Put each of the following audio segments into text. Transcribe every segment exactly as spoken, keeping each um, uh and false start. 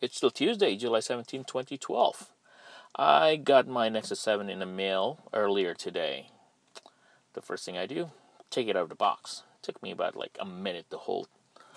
It's still Tuesday, July seventeenth, twenty twelve. I got my Nexus seven in the mail earlier today. The first thing I do, take it out of the box. It took me about like a minute the whole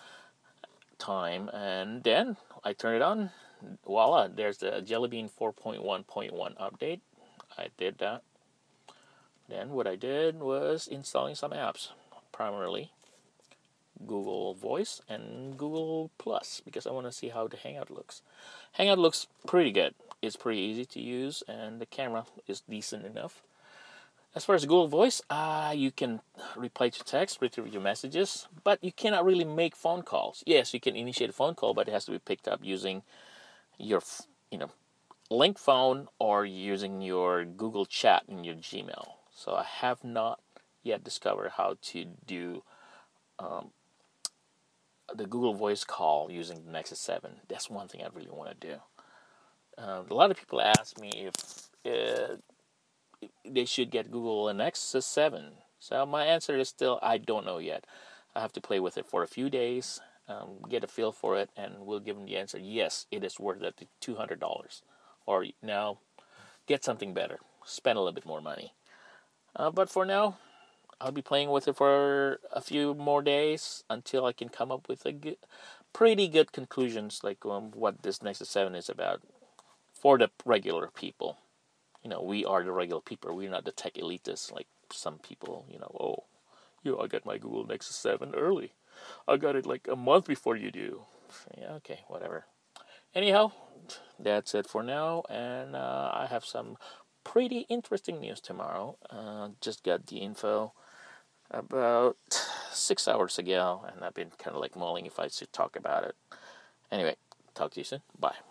time, and then I turn it on. Voila, there's the Jelly Bean four point one point one update. I did that. Then what I did was installing some apps, primarily Google Voice and Google Plus, because I want to see how the Hangout looks. Hangout looks pretty good. It's pretty easy to use, and the camera is decent enough. As far as Google Voice, uh, you can reply to text, retrieve your messages, but you cannot really make phone calls. Yes, you can initiate a phone call, but it has to be picked up using your, you know, link phone or using your Google Chat in your Gmail. So I have not yet discovered how to do um, the Google Voice call using the Nexus seven. That's one thing I really want to do. Uh, a lot of people ask me if uh, they should get Google Nexus seven. So my answer is still, I don't know yet. I have to play with it for a few days, um, get a feel for it, and we'll give them the answer. Yes, it is worth it, two hundred dollars. Or now, get something better. Spend a little bit more money. Uh, but for now, I'll be playing with it for a few more days until I can come up with a good, pretty good conclusions, like um, what this Nexus seven is about for the regular people. You know, we are the regular people. We're not the tech elitists like some people. You know, oh, you know, I got my Google Nexus seven early. I got it like a month before you do. Yeah, okay, whatever. Anyhow, that's it for now, and uh, I have some pretty interesting news tomorrow. Uh, just got the info about six hours ago, and I've been kind of like mulling if I should talk about it. Anyway, talk to you soon. Bye.